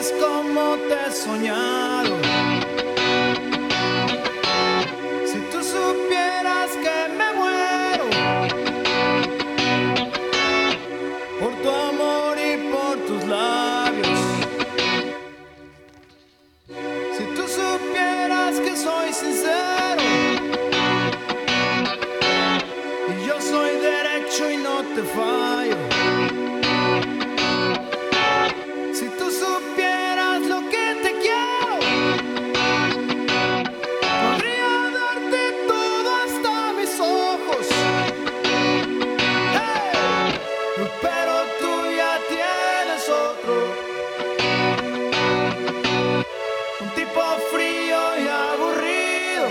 supieras cómo te he soñado, si tú supieras que me muero por tu amor y por tus labios, si tú supieras que soy sincero y yo soy derecho y no te fallo. Si tú supieras lo que te quiero, podría darte todo hasta mis ojos. Hey, pero tú ya tienes otro, un tipo frío y aburrido,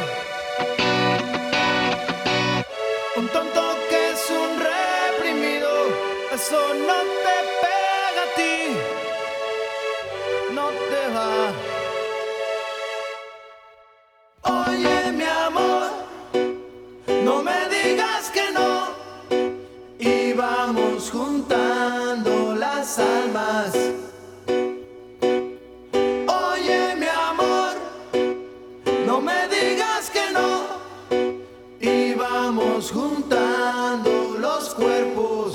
un tonto que es un reprimido. Eso no te pega a ti, no te va. Oye, mi amor, no me digas que no, y vamos juntando las almas. Oye, mi amor, no me digas que no, y vamos juntando los cuerpos.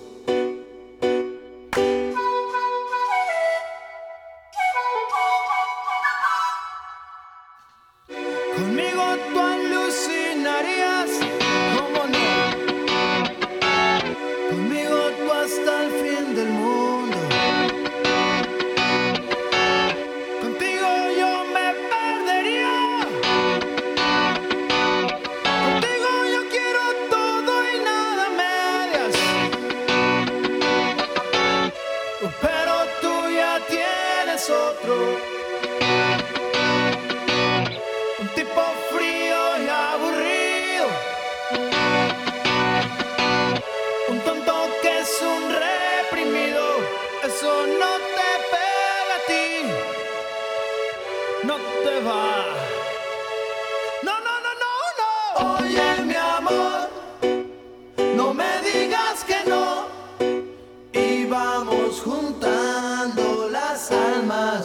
Conmigo tú alucinarías, ¿cómo no? Conmigo tú hasta el fin del mundo. Contigo yo me perdería. Contigo yo quiero todo y nada medias. Pero tú ya tienes otro, un tipo frío y aburrido, un tonto que es un reprimido. Eso no te pega a ti, no te va. No, no, no, no, no. Oye, mi amor, no me digas que no, y vamos juntando las almas.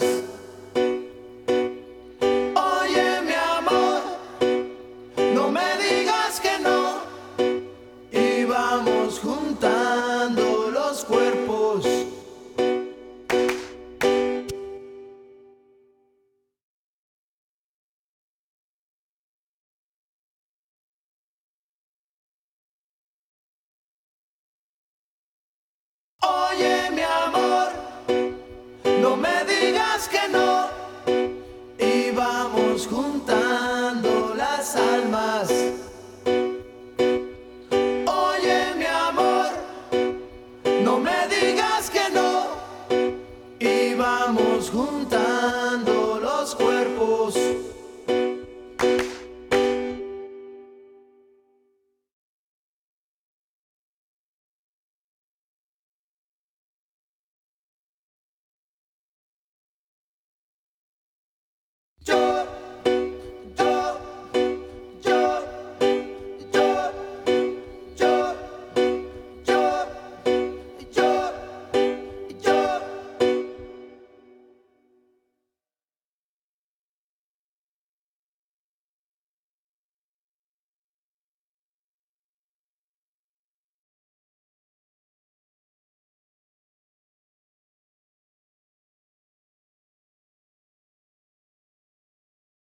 Vamos juntando los cuerpos. Oye, mi amor, no me digas que no, y vamos juntando las almas. No me digas que no, y vamos juntos.